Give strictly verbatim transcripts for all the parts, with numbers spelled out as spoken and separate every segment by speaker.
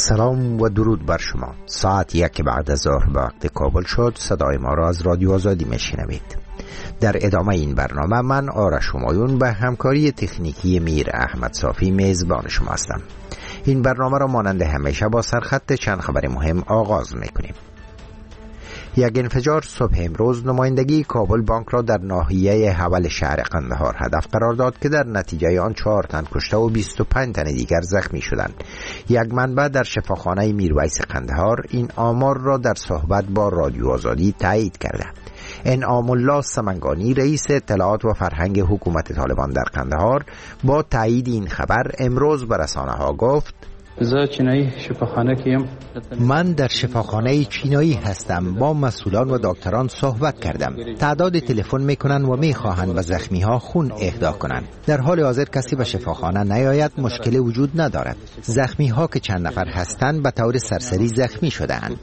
Speaker 1: سلام و درود بر شما. ساعت یک بعد از ظهر به وقت کابل شد. صدای ما را از رادیو آزادی میشنوید. در ادامه این برنامه من آرش همایون به همکاری تکنیکی میر احمد صافی میزبان شما هستم. این برنامه را مانند همیشه با سرخط چند خبر مهم آغاز میکنیم. یک انفجار صبح امروز نمایندگی کابل بانک را در ناحیه حول شهر قندهار هدف قرار داد که در نتیجه آن چهار تن کشته و بیست و پنج تن دیگر زخمی شدند. یک منبع در شفاخانه میرویس قندهار این آمار را در صحبت با رادیو آزادی تایید کرده. انعام الله سمنگانی رئیس اطلاعات و فرهنگ حکومت طالبان در قندهار با تایید این خبر امروز به رسانه‌ها گفت: من در شفاخانه چینایی هستم. با مسئولان و دکتران صحبت کردم. تعداد تلفن میکنن و میخواهند به زخمی ها خون اهدا کنند. در حال حاضر کسی به شفاخانه نیاید مشکل وجود ندارد. زخمی ها که چند نفر هستند به طور سرسری زخمی شده‌اند.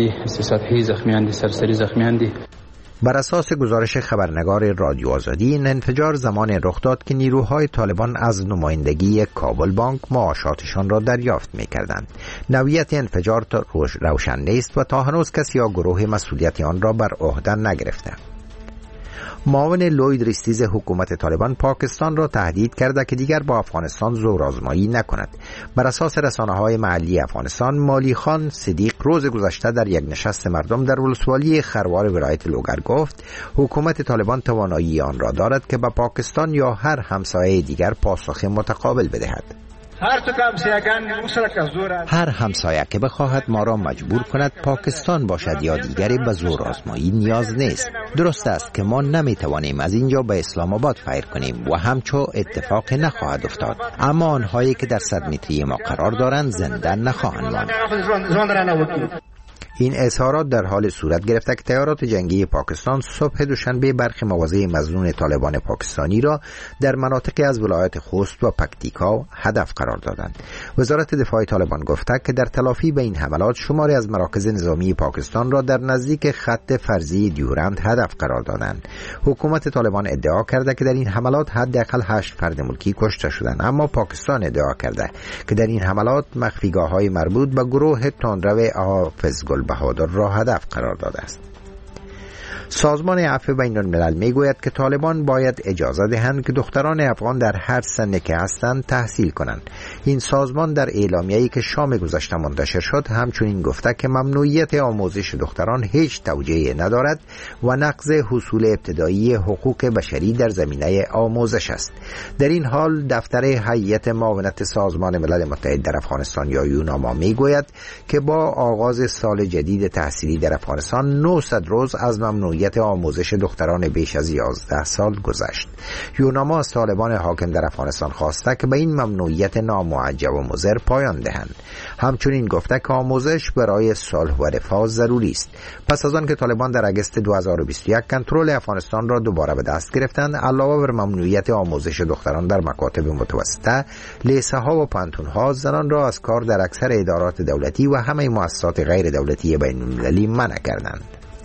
Speaker 1: بر اساس گزارش خبرنگار رادیو آزادی این انفجار زمان رخ داد که نیروهای طالبان از نمایندگی کابل بانک معاشاتشان را دریافت می‌کردند. نوعیت انفجار روشن نیست و تا هنوز کسی یا گروه مسئولیت آن را بر عهده نگرفته. معاون لوید ریستیز حکومت طالبان پاکستان را تهدید کرده که دیگر با افغانستان زورآزمایی نکند. بر اساس رسانه‌های محلی افغانستان، مالی خان صدیق روز گذشته در یک نشست مردم در ولسوالی خروار ولایت لوگر گفت حکومت طالبان توانایی آن را دارد که به پاکستان یا هر همسایه دیگر پاسخ متقابل بدهد. هر همسایه که بخواهد ما را مجبور کند پاکستان باشد یا دیگری به زور آزمایی نیاز نیست. درست است که ما نمیتوانیم از اینجا به اسلام آباد فیر کنیم و همچو اتفاق نخواهد افتاد، اما آنهایی که در صد متری ما قرار دارند زنده نخواهند ماند. این اظهارات در حال صورت گرفته که تیارات جنگی پاکستان صبح دوشنبه برخی مواضع مظنون طالبان پاکستانی را در مناطقی از ولایت خوست و پکتیکا هدف قرار دادند. وزارت دفاع طالبان گفته که در تلافی به این حملات شماری از مراکز نظامی پاکستان را در نزدیک خط فرضی دیورند هدف قرار دادند. حکومت طالبان ادعا کرده که در این حملات حداقل هشت فرد ملکی کشته شدند، اما پاکستان ادعا کرده که در این حملات مخفیگاه‌های مربوط به گروه تندرو حافظ بهادر را هدف قرار داده است. سازمان عفو بین الملل میگوید که طالبان باید اجازه دهند که دختران افغان در هر سنی که هستند تحصیل کنند. این سازمان در اعلامیه‌ای که شام گذشته منتشر شد همچنین گفته که ممنوعیت آموزش دختران هیچ توجیه ندارد و نقض اصول ابتدایی حقوق بشری در زمینه آموزش است. در این حال دفتر هیئت معاونت سازمان ملل متحد در افغانستان یا یوناما میگوید که با آغاز سال جدید تحصیلی در افغانستان نهصد روز از ممنوعیت آموزش دختران بیش از یازده سال گذشت. یوناما از طالبان حاکم در افغانستان خواسته که به این ممنوعیت نامعجب و مضر پایان دهند. همچنین گفته که آموزش برای صلح و رفاه ضروری است. پس از آن که طالبان در اگست دو هزار و بیست و یک کنترل افغانستان را دوباره به دست گرفتند، علاوه بر ممنوعیت آموزش دختران در مکاتب متوسطه، لیسه ها و پانتون ها زنان را از کار در اکثر ادارات دولتی و همه مؤسسات غیر دولتی بین المللی منع کردند.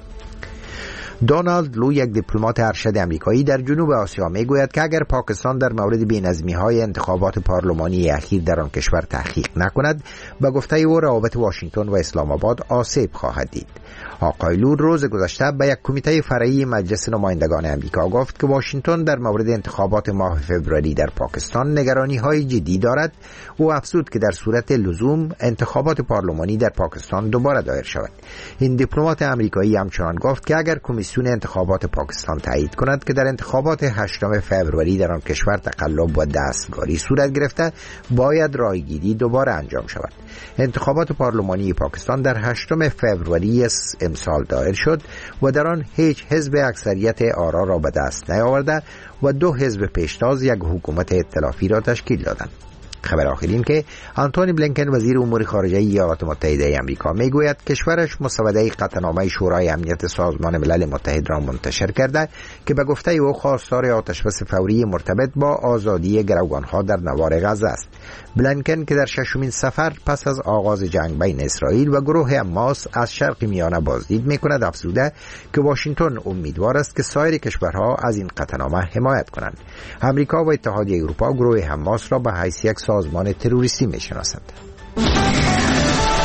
Speaker 1: دونالد لو، یک دیپلمات ارشد آمریکایی در جنوب آسیا، میگوید که اگر پاکستان در مورد بی‌نظمی‌های انتخابات پارلمانی اخیر در آن کشور تحقیق نکند، به گفته او روابط واشنگتن و اسلام آباد آسیب خواهد دید. آقای لو روز گذشته به یک کمیته فرعی مجلس نمایندگان آمریکا گفت که واشنگتن در مورد انتخابات ماه فوریه در پاکستان نگرانی‌های جدی دارد. او افزود که در صورت لزوم انتخابات پارلمانی در پاکستان دوباره دایر شود. این دیپلمات آمریکایی همچنان گفت که اگر کمیسیون انتخابات پاکستان تایید کند که در انتخابات هشتم فوریه در آن کشور تقلب و دستکاری صورت گرفته، باید رایگیری دوباره انجام شود. انتخابات پارلمانی پاکستان در هشتم فوریه امسال دایر شد و در آن هیچ حزب اکثریت آرا را به دست نیاورده و دو حزب پیشتاز یک حکومت ائتلافی را تشکیل دادند. خبر آخرین که آنتونی بلینکن وزیر امور خارجه ایالات متحده آمریکا میگوید کشورش مسوده قطعنامه شورای امنیت سازمان ملل متحد را منتشر کرده که به گفته او خواستار آتشبس فوری مرتبط با آزادی گروگانها در نوار غزه است. بلینکن که در ششمین سفر پس از آغاز جنگ بین اسرائیل و گروه حماس از شرق میانه بازدید میکند، افزوده که واشنگتن امیدوار است که سایر کشورها از این قطعنامه حمایت کنند. آمریکا و اتحادیه اروپا گروه حماس را به حیث یک سازمان تروریستی میشناسند.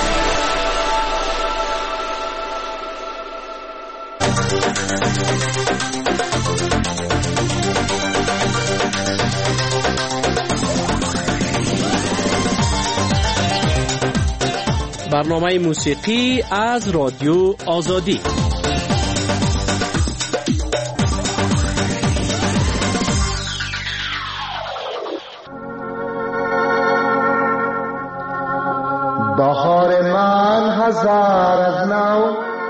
Speaker 2: برنامه موسیقی از رادیو آزادی.
Speaker 3: بهار من هزار از نو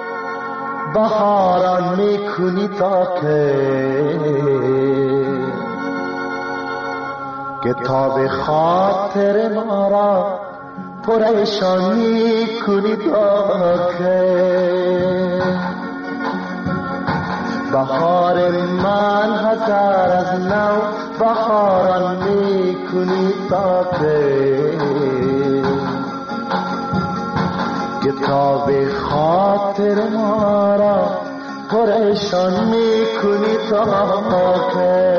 Speaker 3: بهاران میکنی تا که کتاب خاطر ما را پریشان میکنی تا که بهار من هزار از نو بهاران میکنی تا که کتاب خاطر ما را پریشان میکنی تا که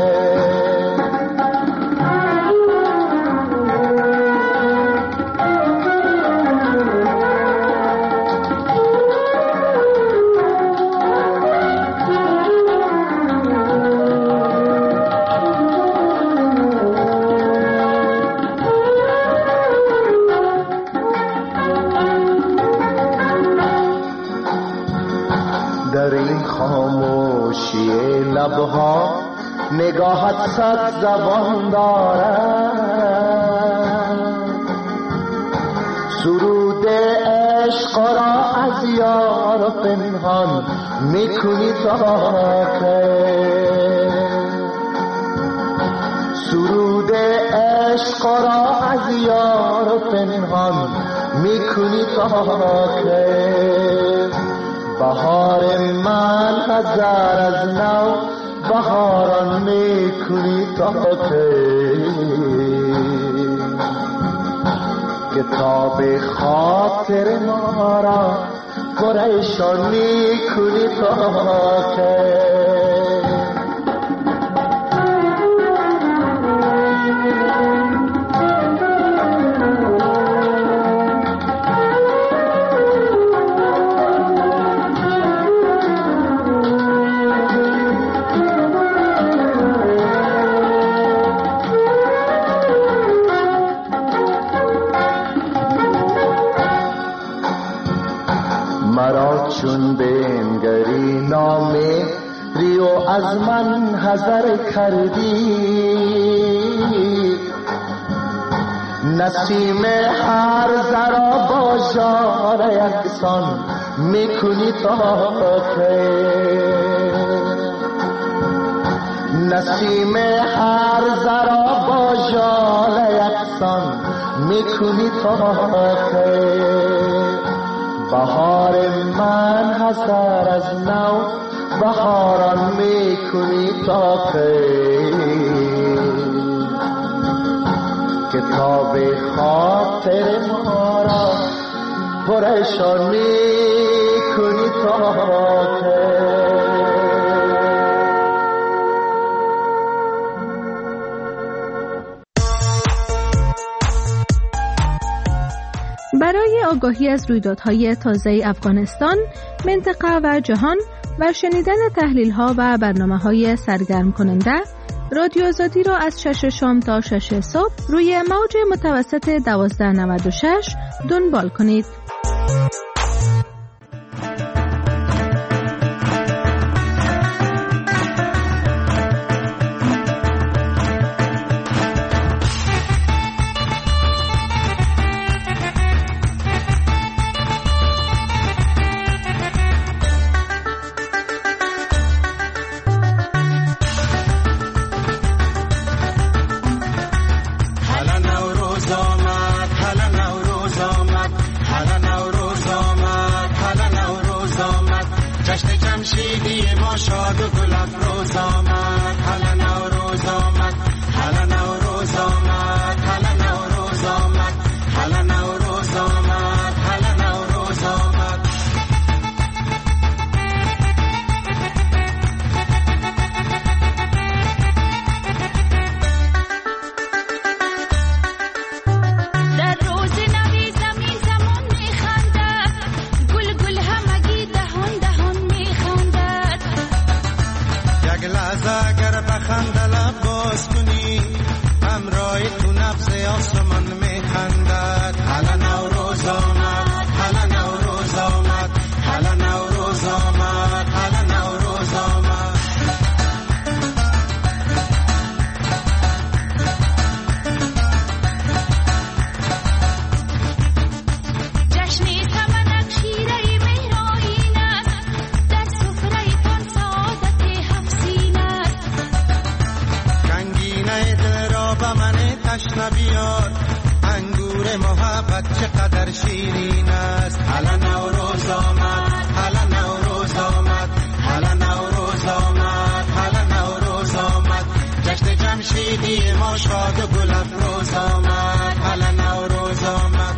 Speaker 3: در این خاموشی لبها نگاهت صد زبان دارد سرود عشق را از یار پنهان میکنی تا که سرود عشق را از یار پنهان میکنی تا که بهار من هزار از نو بهاران میکنی تا که کتاب خاطر ما را پریشان میکنی تا که مرا چون بنگری نامه ریو از من حذر کردی نسیم هر ذرا با ژاله یکسان میکنی تا که نسیم هر ذرا با ژاله یکسان میکنی تا که بهار من هزار از نو بهاران میکنی تا که کتاب خاطر ما را پریشان میکنی تا که
Speaker 4: برای آگاهی از رویدادهای تازه افغانستان، منطقه و جهان و شنیدن تحلیل‌ها و برنامه‌های سرگرم کننده، رادیو آزادی را از شش شام تا شش صبح روی موج متوسط دوازده نود و شش دنبال کنید.
Speaker 5: همراه تو نبض آسمان میخندد. حالا نوروز آمد جشن بیار انگور محبت چقدر شیرین است. حالا نوروز آمد، حالا نوروز آمد، حالا نوروز آمد، حالا نوروز آمد. جشن جمشیدی ما شاد و گل افروز آمد. حالا نوروز آمد.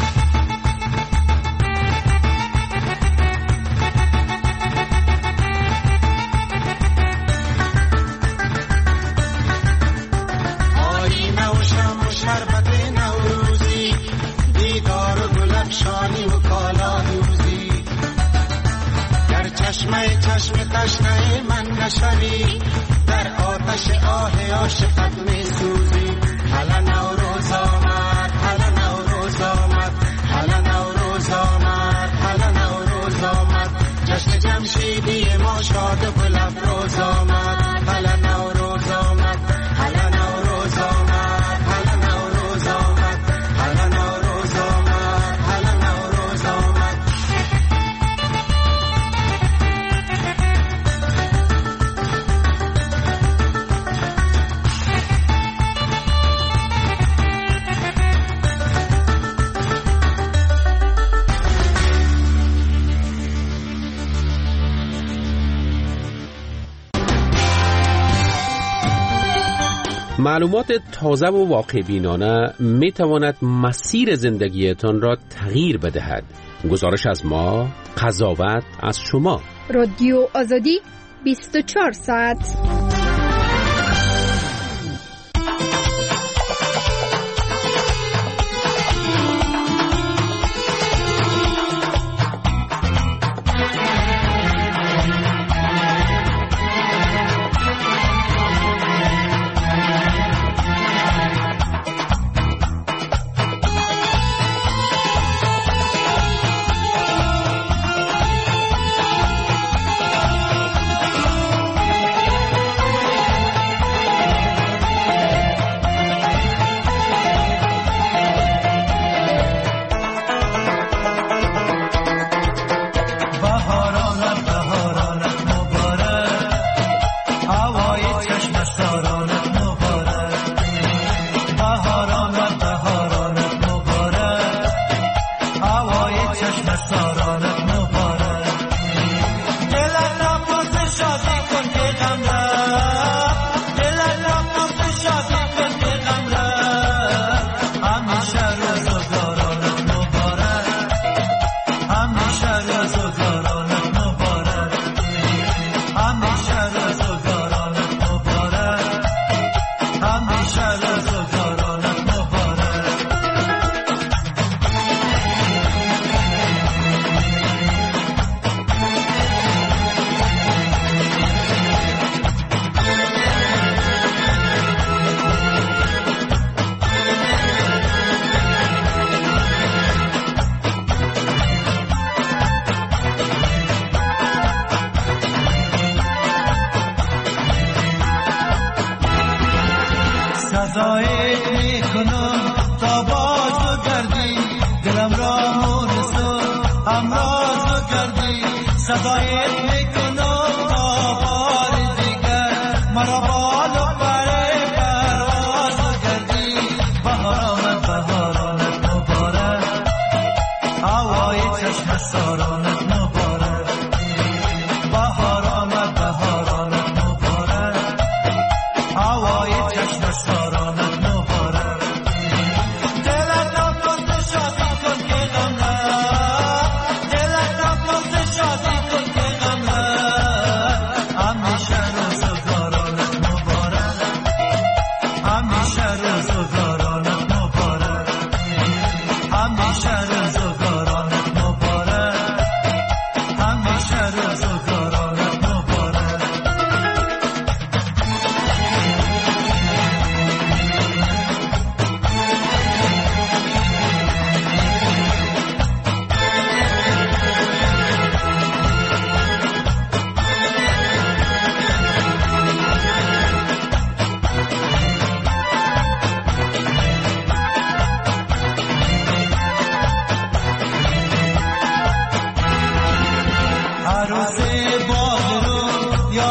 Speaker 5: آینه و شم و شربت نوروزی، دیدار و گل افشانی و کالا دوزی. در چشمه چشم تشنه من نشوی، در آتش آه عاشقت می سوزی. حالا نوروز آمد، حالا نوروز آمد، حالا نوروز آمد، حالا نوروز آمد. جشن جمشیدی ما شاد و گل افروز آمد. حالا نوروز آمد، حالا نوروز آمد، حالا نوروز آمد، حالا نوروز آمد، حالا نوروز آمد.
Speaker 2: معلومات تازه و واقع بینانه می تواند مسیر زندگیتان را تغییر بدهد. گزارش از ما، قضاوت از شما.
Speaker 4: رادیو آزادی بیست و چهار ساعت.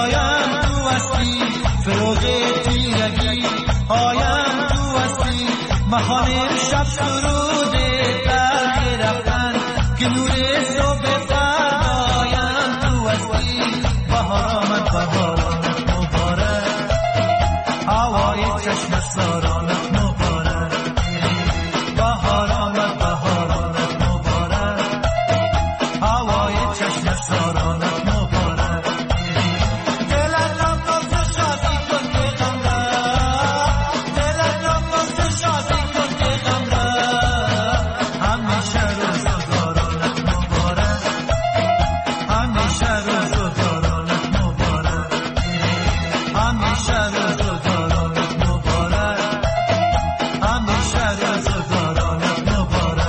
Speaker 5: فروغ تیرگی آیم تو هستی
Speaker 6: بهار امشب سرود تلخ رفتن که نور صبح فردایم تو هستی. بهار آمد بهارانت مبارک، هوای چشم سارانت مبارک. بهار آمد بهارانت مبارک، هوای چشم سارانت مبارک. دلت را باز شادی کن که غم رفت، دلت را باز شادی کن که غم رفت. همیشه روزگارانت مبارک، همیشه روزگارانت مبارک، همیشه روزگارانت مبارک، همیشه روزگارانت مبارک.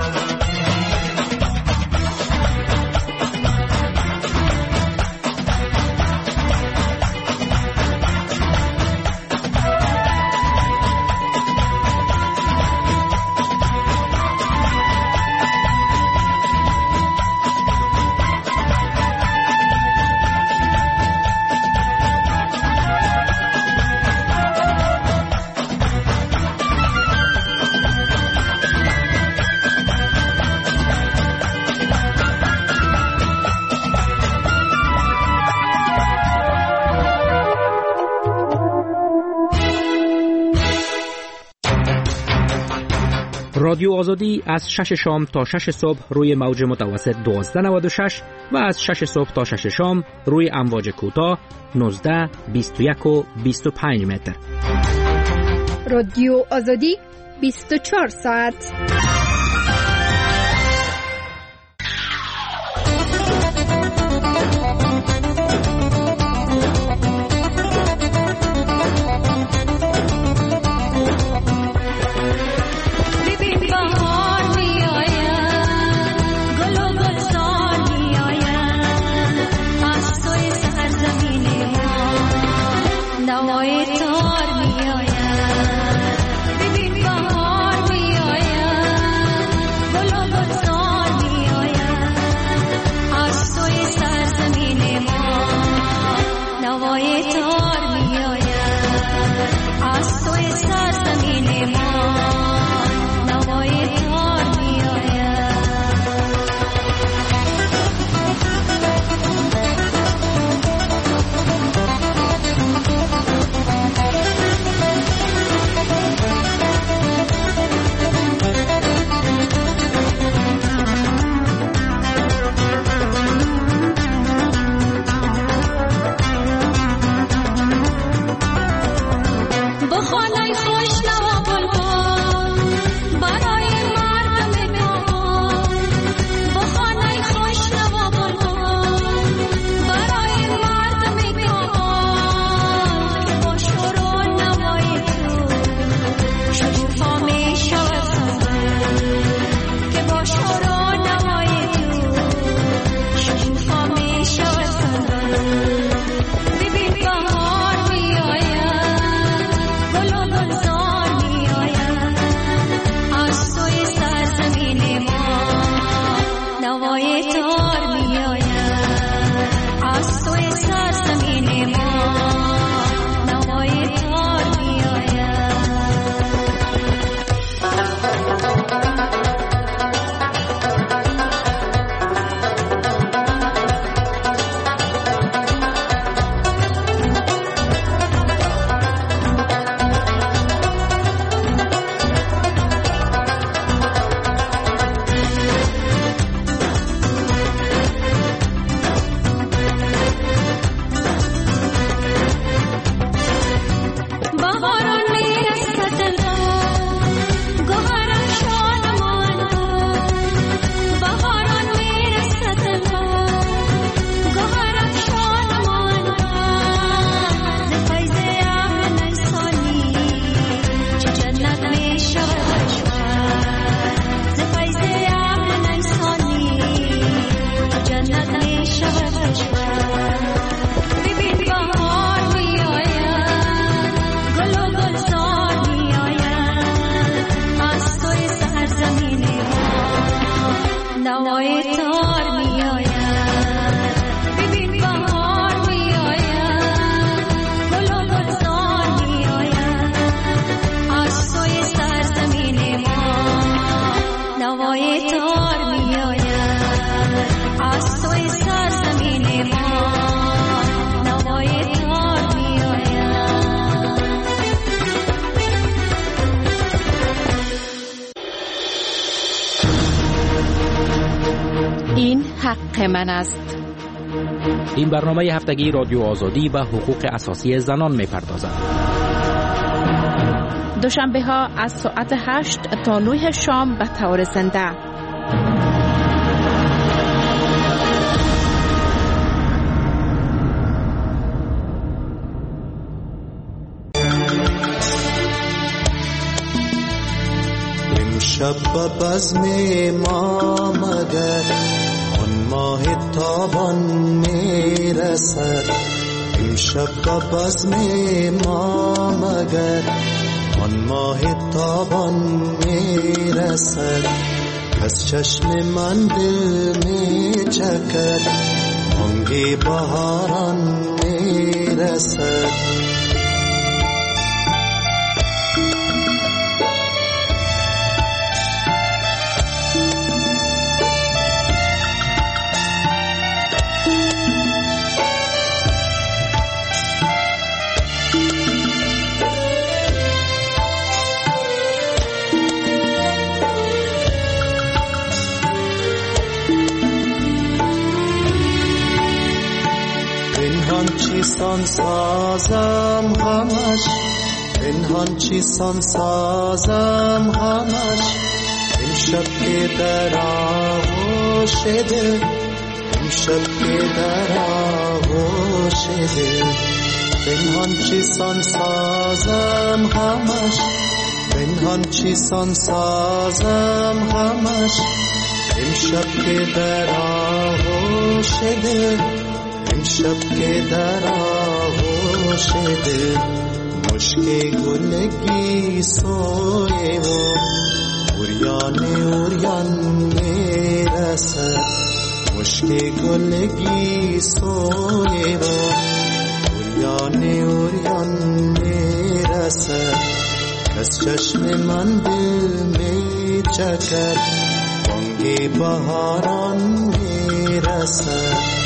Speaker 7: رادیو آزادی از شش شام تا شش صبح روی موج متوسط دوازده نود و شش و از شش صبح تا شش شام روی امواج کوتاه نوزده، بیست و یک و بیست و پنج متر.
Speaker 8: رادیو آزادی بیست و چهار ساعت.
Speaker 9: ببین بهار میآید، گل و گل حق من است.
Speaker 7: این برنامه هفتگی رادیو آزادی و حقوق اساسی زنان می‌پردازد.
Speaker 9: دوشنبه ها از ساعت هشت تا نه شام به طور زنده.
Speaker 5: امشب به بزم ما مگر آن ماه تابان میرسد. امشب به بزم ما مگر آن ماه تابان میرسد. از چشم من دل میچکد بانگ بهاران میرسد. چیستان سازم همش، پنهان چیستان سازم همش. امشب که در آغوش دل، امشب که در آغوش دل. پنهان چیستان سازم همش، پنهان چیستان سازم همش. امشب که در آغوش دل، امشب که در آغوش دل. مشک گلگی سوی و اوریان اوریان میرسد. مشک گلگی سوی و اوریان اوریان میرسد. از چشم من دل میچکد بانگ بهاران میرسد.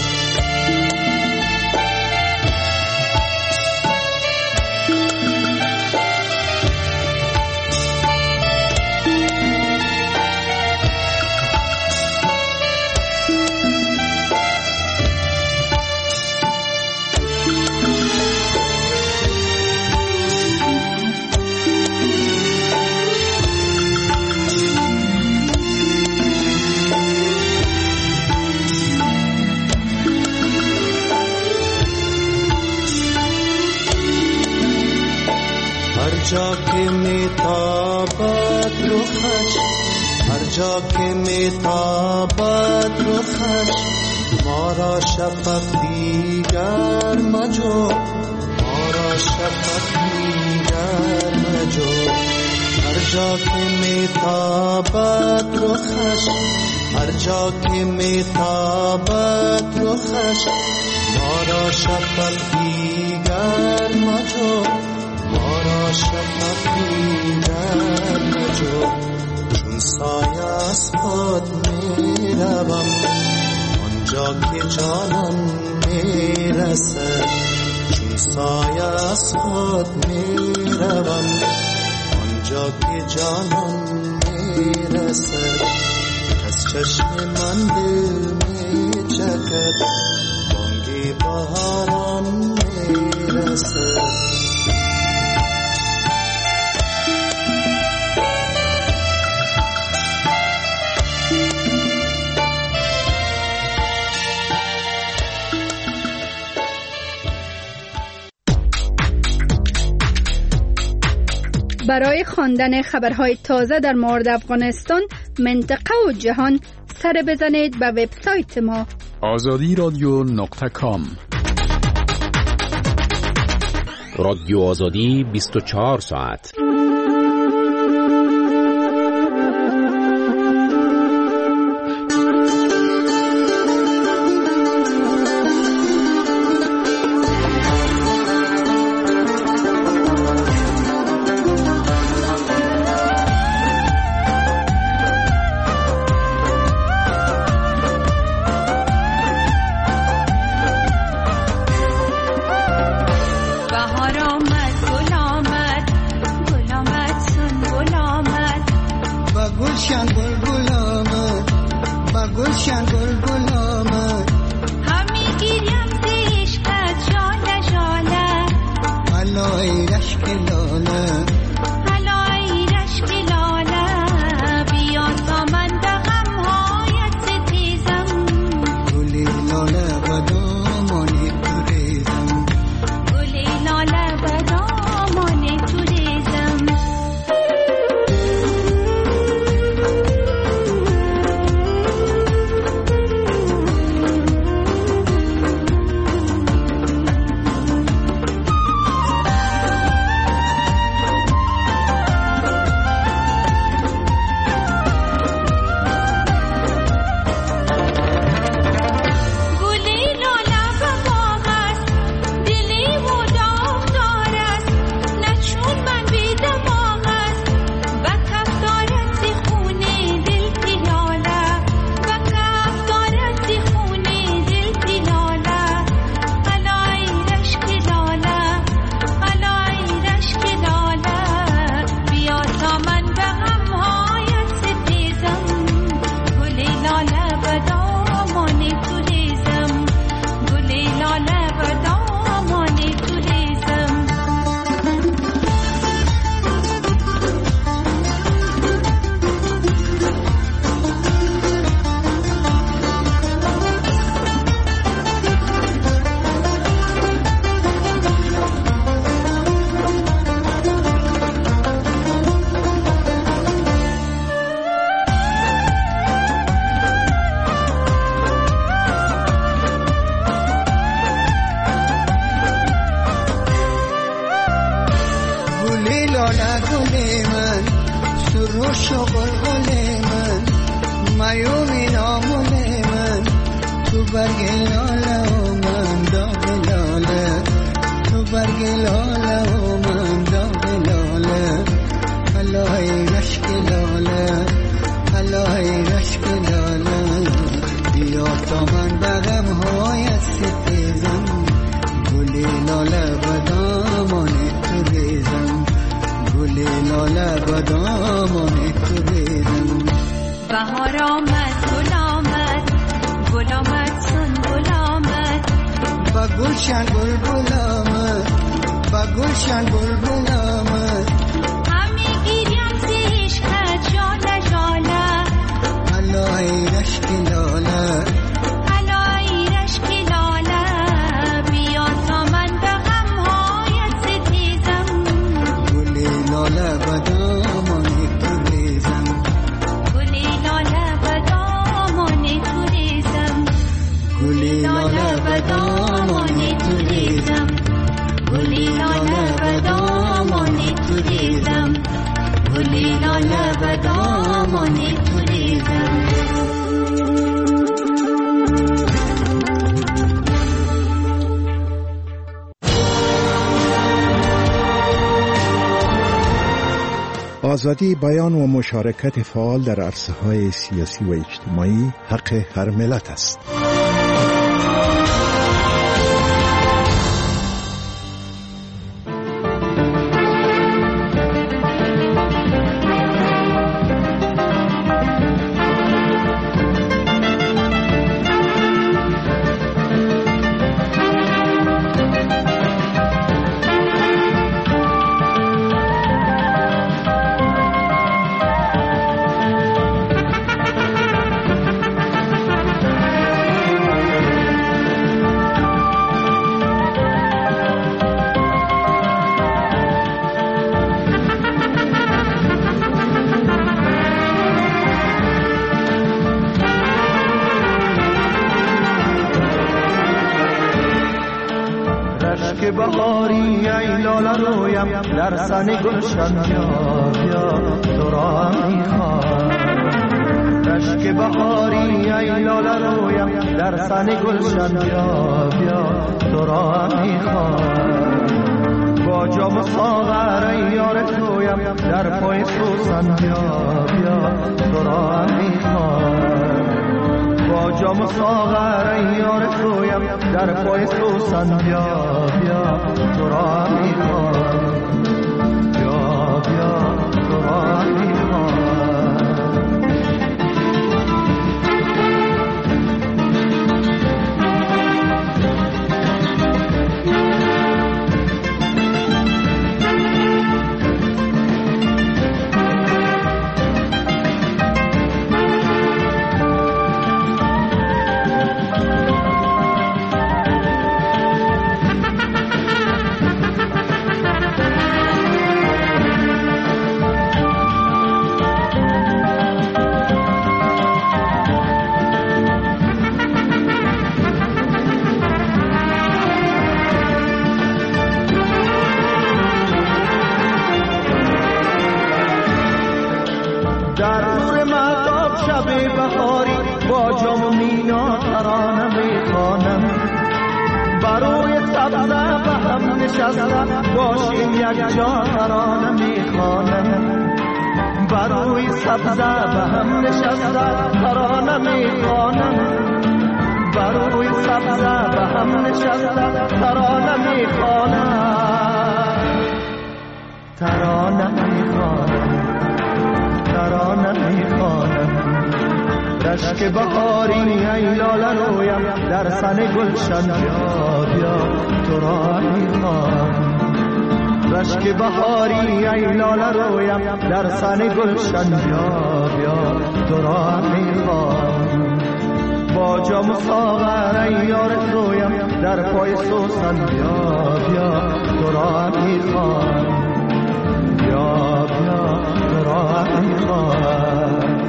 Speaker 5: هر جا که میتابد رخش، هر جا که میتابد رخش. ما را شفق دیگر مجو، ما را شفق دیگر مجو. هر جا که میتابد رخش، هر جا که میتابد رخش. ما را شفق دیگر مجو، ما را شفق دیگر مجو. چون سایه از خود می روم آنجا که جانم می رسد. چون سایه از خود می روم آنجا که جانم می رسد. از چشم من دل می چکد بانگ بهاران می رسد.
Speaker 8: برای خواندن خبرهای تازه در مورد افغانستان، منطقه و جهان، سر بزنید به وبسایت ما
Speaker 10: آزادی رادیو نقطه کام.
Speaker 2: رادیو آزادی بیست و چهار ساعت.
Speaker 11: بهار آمد، گل آمد، گل
Speaker 5: علای رشک لاله
Speaker 11: علای رشک لاله بیا تا من به غمهایت ستیزم
Speaker 5: گل لاله و دامان تو ریزم
Speaker 11: گل لاله و دامان تو ریزم بهار آمد گل آمد گل آمد سن گل آمد
Speaker 5: با گلشن گل گل آمد با گلشن گل گل آمد
Speaker 11: همی گیریم زیش کد جاله جاله
Speaker 5: علای رشک لاله
Speaker 11: علای رشک لاله بیا تا من به غمهایت ستیزم
Speaker 5: گل لاله و دامان تو ریزم
Speaker 11: گل لاله و دامان تو ریزم
Speaker 5: گل لاله و دامان تو ریزم
Speaker 11: گل لاله و دامان تو ریزم گل لاله و دامان تو ریزم
Speaker 12: آزادی بیان و مشارکت فعال در عرصه‌های سیاسی و اجتماعی حق هر ملت است.
Speaker 6: که بهاری ای لاله رویم در سن گلشن بیا بیا تو را میخوام رشک بهاری ای لاله رویم در سن گلشن بیا بیا تو را میخوام با جام ساغر ای یار تویم در پای سوسن بیا بیا تو را میخوام با جام ساغر ای یار تویم در پای سوسن بیا بیا تو را میخوام بیا بیا تو را میخوام نشسته باشیم یک جا ترانه میخوانم بر روی سبزه به هم نشسته ترانه میخوانم بر روی سبزه به هم نشسته ترانه میخوانم ترانه میخوانم ترانه میخوانم رشک بهاری ای لاله رویم در سن گلشن بیا بیا تو را میخوانم رشک بهاری ای لاله رویم در سن گلشن بیا بیا تو را میخوانم با جام ساغر ای یار رویم در پای سوسن بیا بیا تو را میخوانم بیا بیا تو را میخوانم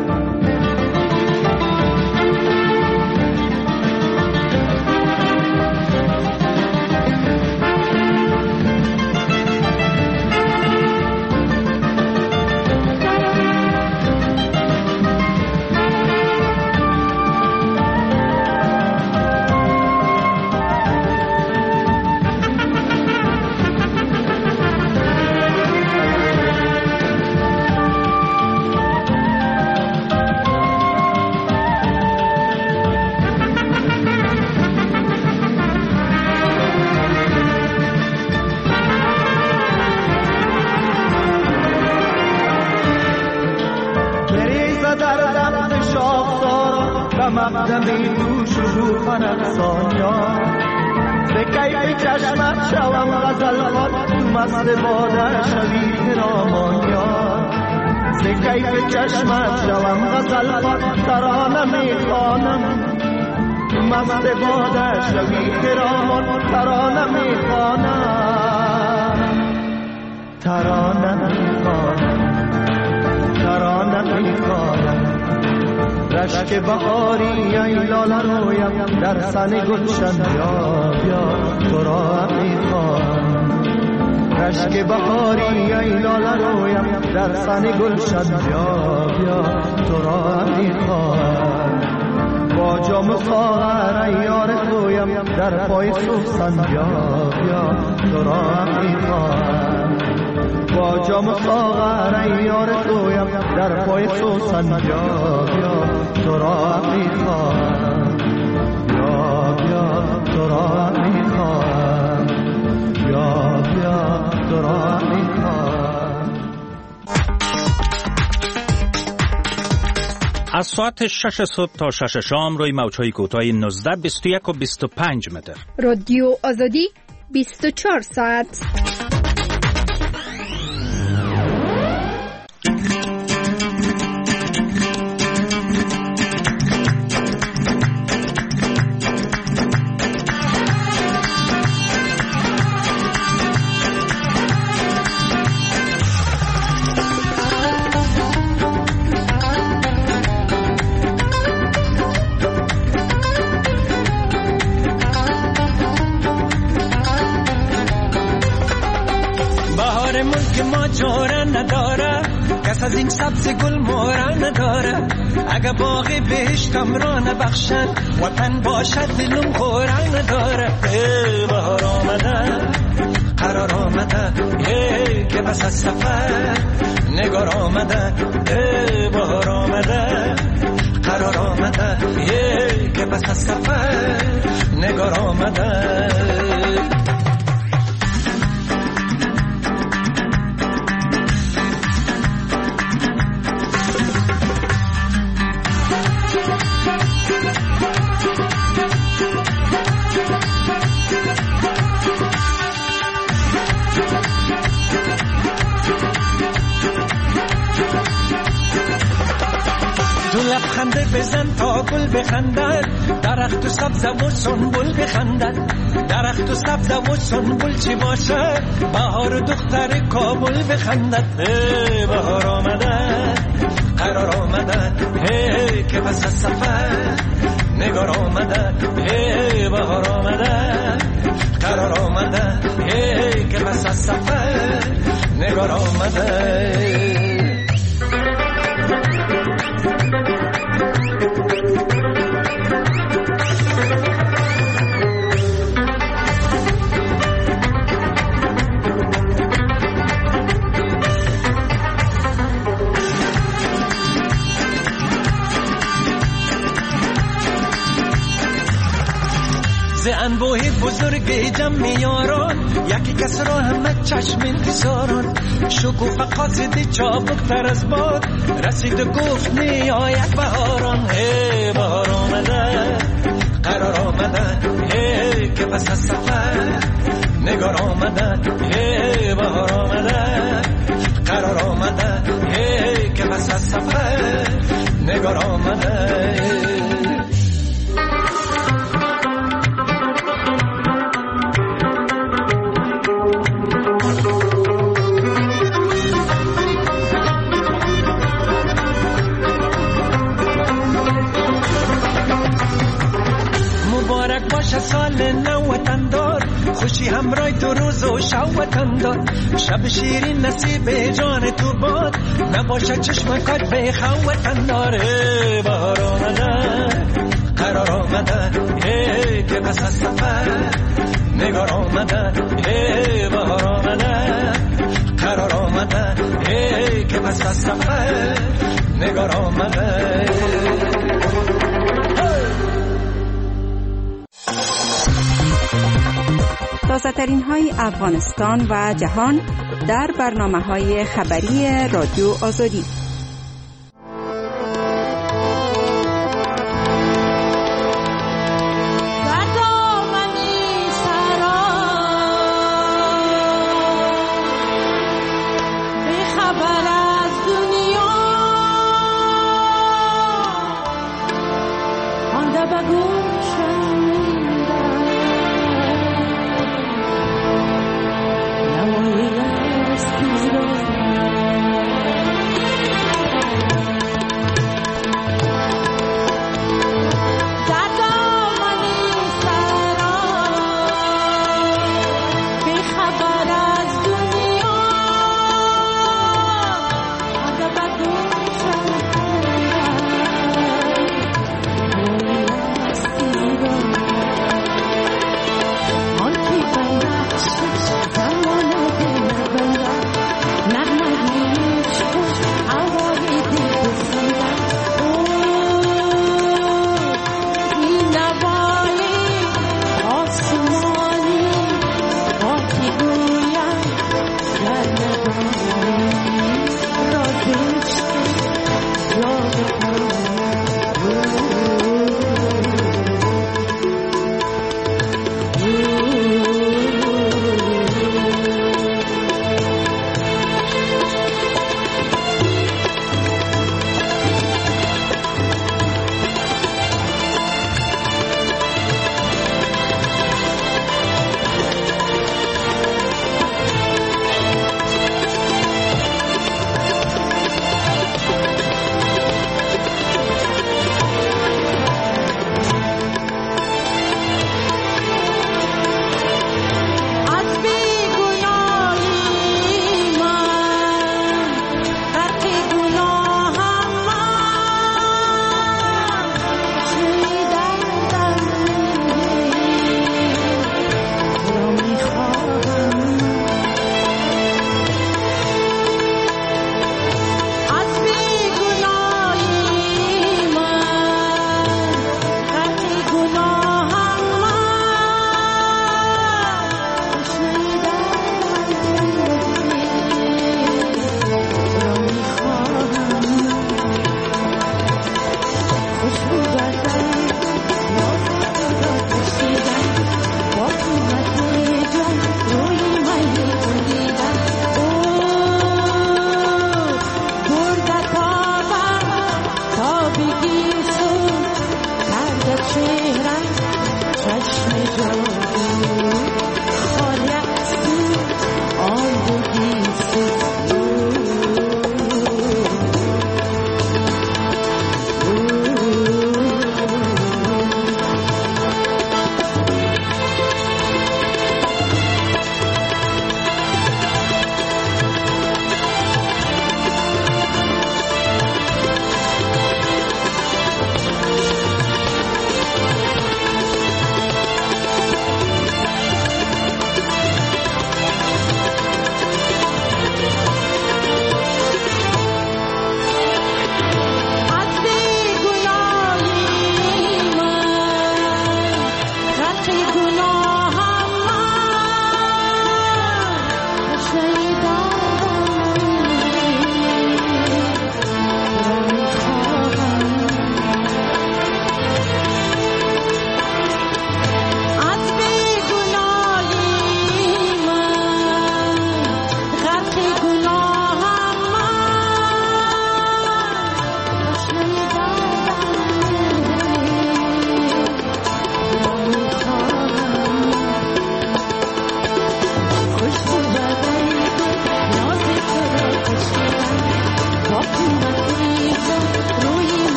Speaker 6: مقدمی تو شروفن افسانیان به کیف چشمت شوم غزلخوان تو مست باده شوی خرامانیان به کیف چشمت شوم غزلخوان ترانه میخوانم تو مست باده شوی خرامان ترانه میخوانم ترانه میخوانم ترانه میخوانم رشک بهاری ای لاله رویم در سن گلشن بیا بیا تو را میخوانم رشک بهاری ای لاله رویم در سن گلشن بیا بیا تو را میخوانم با جام ساغر ای یار رویم در پای سوسن بیا بیا تو را میخوانم با جام ساغر ای یار رویم در پای سوسن بیا بیا تو را میخوانم بیا بیا تو را میخوانم بیا بیا تو را میخوانم.
Speaker 7: از ساعت شش صبح تا شش شام روی موج‌های کوتاه نوزده، بیست و یک و بیست و پنج متر.
Speaker 8: رادیو آزادی بیست و چهار ساعت.
Speaker 13: کس از این سبز گل مورا نداره اگه باغ بهشتم را نبخشن وطن باشد دلم خورا نداره. ای بهار آمده قرار آمده ای که بس از سفر نگار آمده. ای بهار آمده قرار آمده ای که بس از سفر نگار آمده. لبخنده بزن تا گل بخندد درخت و سبز و سنبل بخندد درخت و سبز و سنبل چی باشه بهار دختر کابل بخندد. ای بهار آمده قرار آمده ای که بس از سفر نگار آمده. ای بهار آمده قرار آمده ای که بس از سفر نگار آمده. انبوه بزرگ جمع یاران، یکی کس را همه چشم انتظاران. شکوفه قاصدی چابک تر از باد، رسید و گفت می آید بهاران. هی بهار آمده قرار آمده، هی که پس از سفر نگار آمده. هی بهار آمده قرار آمده، هی که پس از سفر نگار آمده. مبارک باشه سال نو وطندار، خوشی همراه تو روز و شب وطندار. شب شیرین نصیب جان تو باد، نباشه چشمکات به خو وطندار. بهار آمده قرار آمده، هی که پس از سفر نگار آمده. هی بهار آمده قرار آمده، هی که پس از سفر نگار آمده.
Speaker 14: تازه ترین های افغانستان و جهان در برنامه های خبری رادیو آزادی.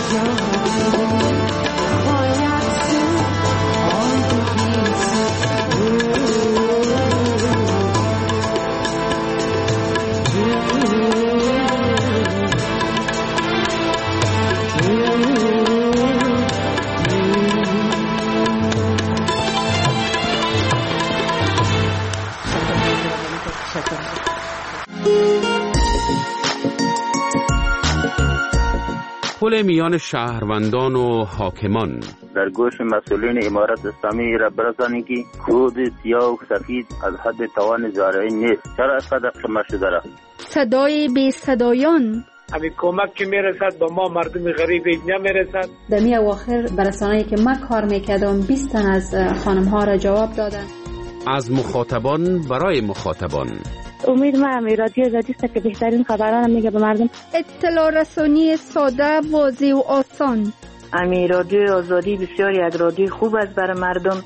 Speaker 2: پل میان شهروندان و حاکمان.
Speaker 15: در گوش مسئولین امارت اسلامی را برسانید که کود سیاه و سفید از حد توان زارعی نیست. چرا اینقدر قیمت شده است؟
Speaker 8: صدای بی صدایان.
Speaker 16: همین کمک که میرسد با ما مردم غریب اینجا میرسد.
Speaker 17: در می اواخر برسانه‌ای که من کار میکردم بیست تن از خانم ها را جواب دادن.
Speaker 2: از مخاطبان برای مخاطبان.
Speaker 18: امید من رادیو آزادی است که بهترین خبران میگه به مردم.
Speaker 8: اطلاع رسانی ساده، واضح و آسان.
Speaker 18: امی رادیو آزادی بسیاری از رادیو خوب است برای مردم،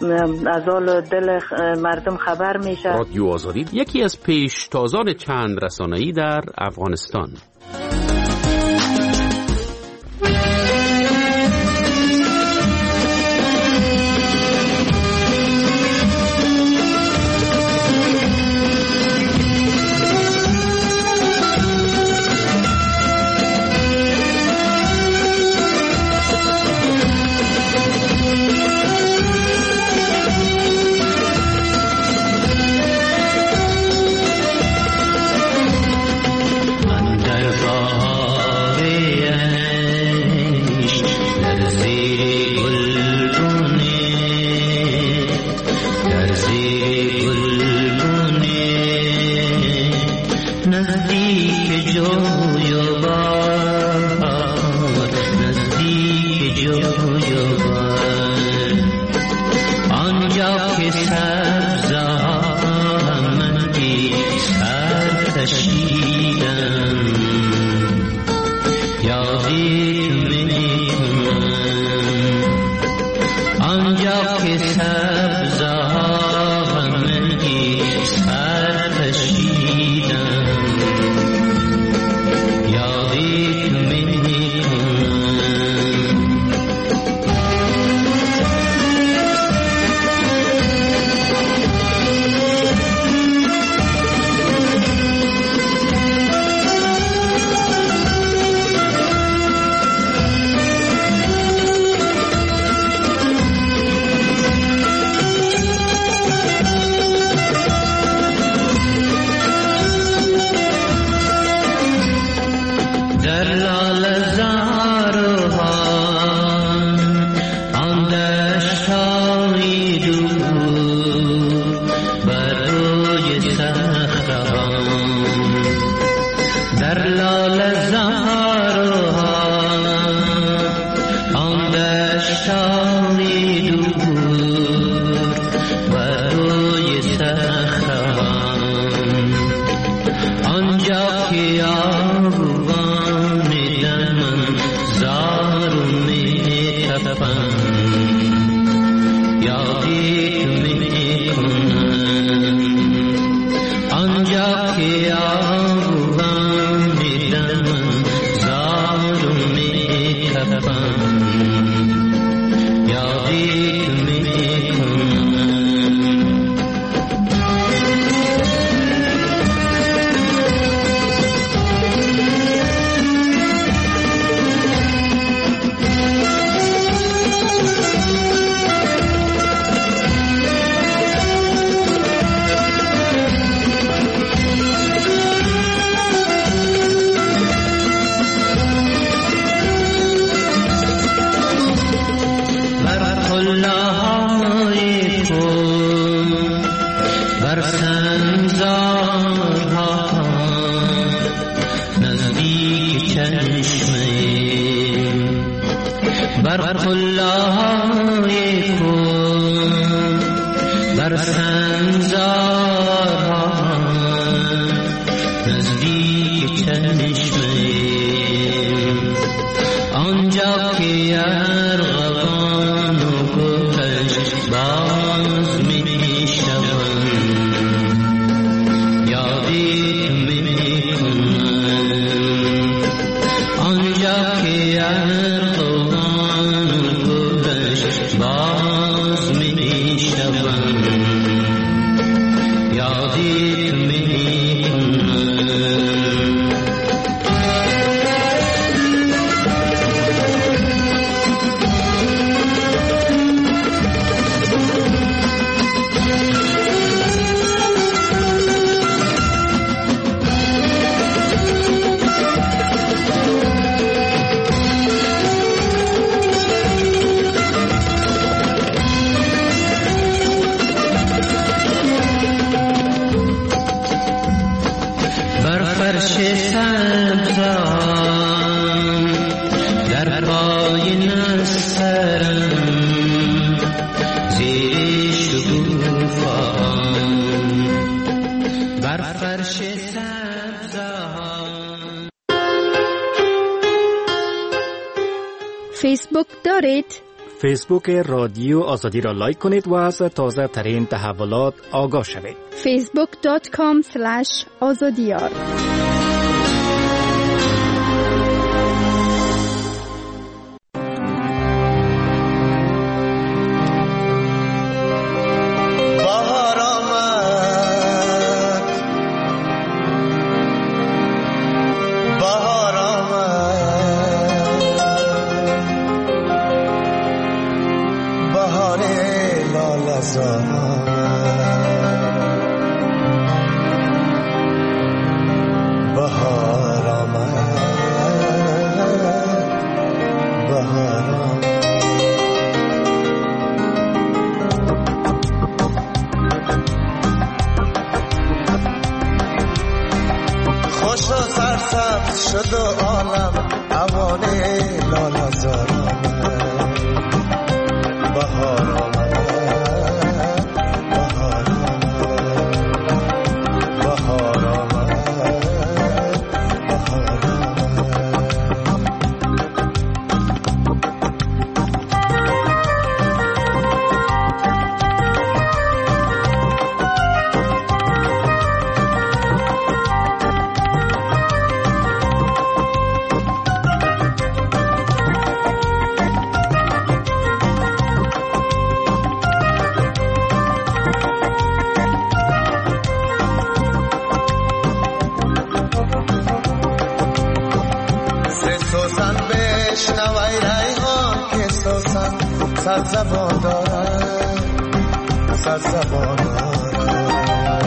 Speaker 18: از حال دل مردم خبر میشه.
Speaker 2: رادیو آزادی یکی از پیشتازان چند رسانه‌ای در افغانستان.
Speaker 19: آنجا که
Speaker 8: فیسبوک دارید؟
Speaker 7: فیسبوک رادیو آزادی را لایک کنید و از تازه ترین تحولات آگاه شوید.
Speaker 8: فیسبوک دات کام اسلش آزادیار.
Speaker 6: شد و عالم اوانه لالزار آمد، بهار آمد، بهار آمد، بهار آمد، بهار سر زبان دارم، سر زبان دارم،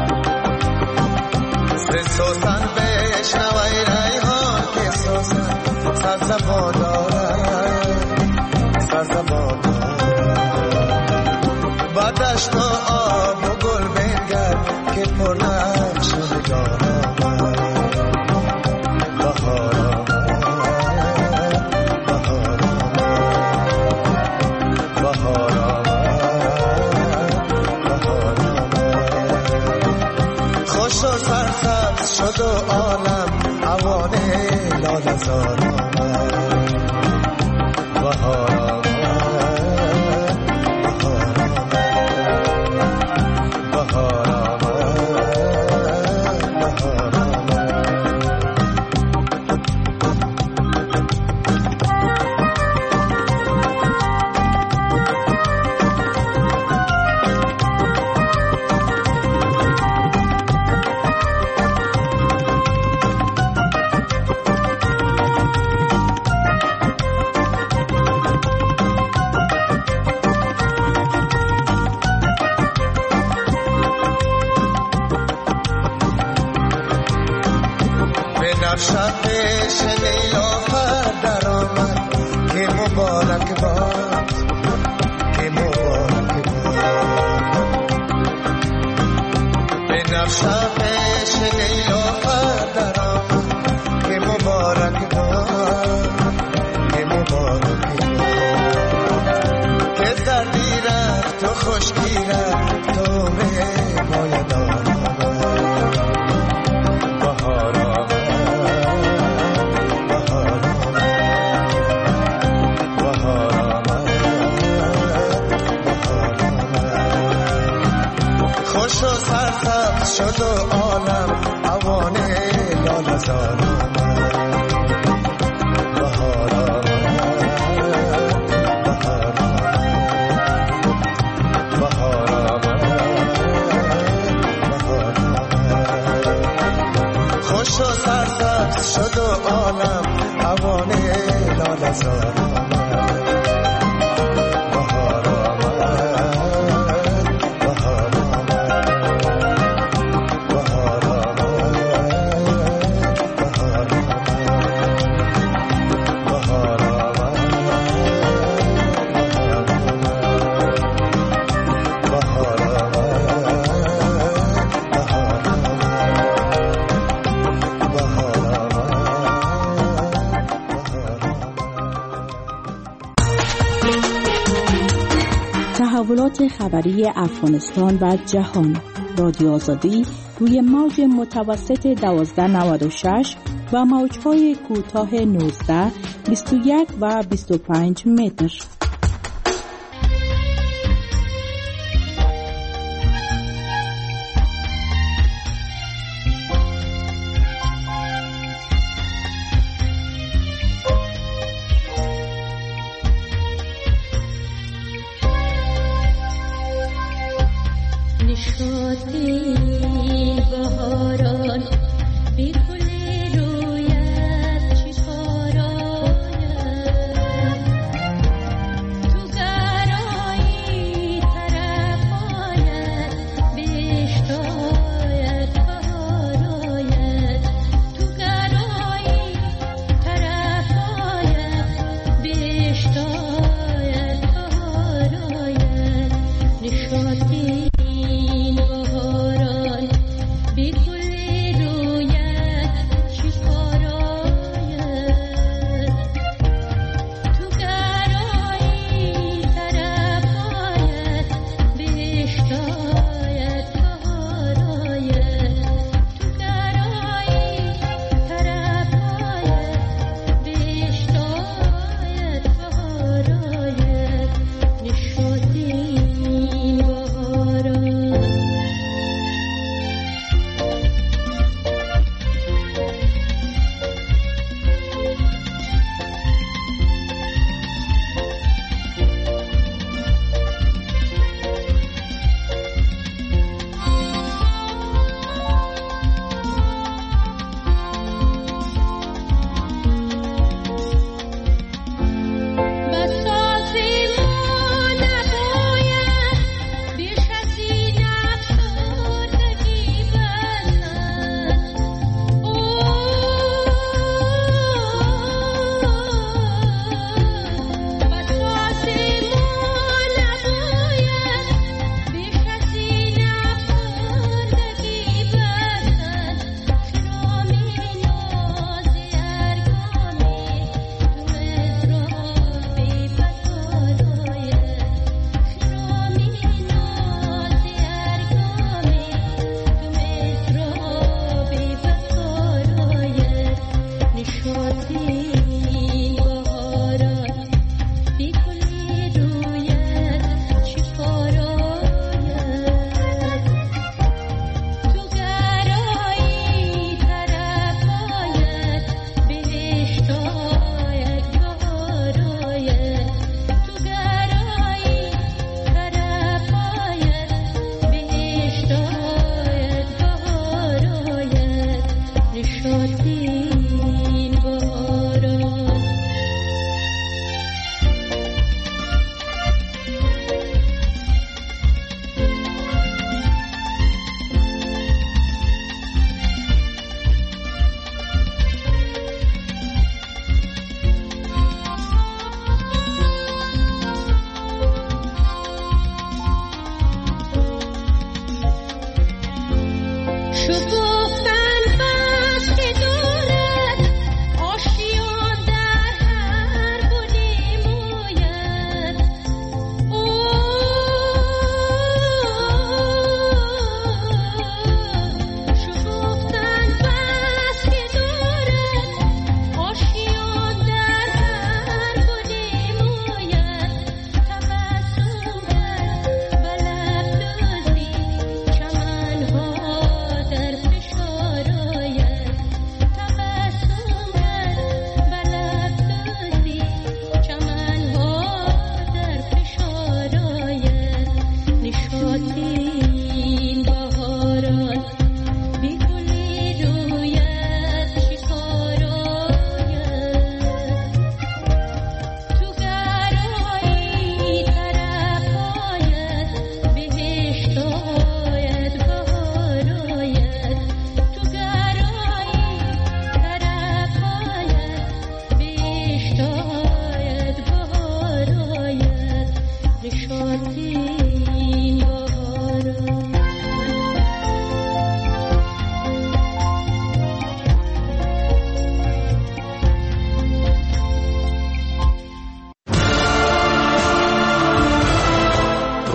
Speaker 6: سر سوزن بشنوی ریحان که سوزن سر زبان دارم، سر زبان دارم، با دشت و آب و گل بنگر که پر نقش نگارم، بهارم شد و عالم اوانه لالزار آمد، بهار آمد، بهار آمد، بهار آمد، بهار آمد.
Speaker 19: تحولات خبری افغانستان و جهان. رادیو آزادی روی موج متوسط دوازده نود و شش و موج‌های کوتاه نوزده، بیست و یک و بیست و پنج متر.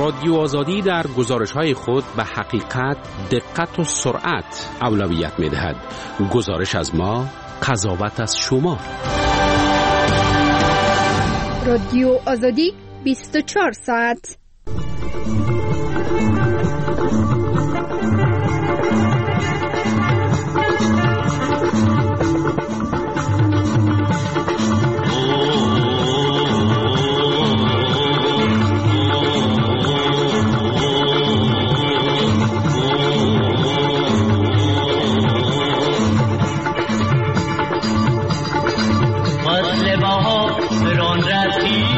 Speaker 2: رادیو آزادی در گزارش‌های خود به حقیقت، دقت و سرعت اولویت می‌دهد. گزارش از ما، قضاوت از شما.
Speaker 8: رادیو آزادی بیست و چهار ساعت.
Speaker 3: فصل بهار ران رسید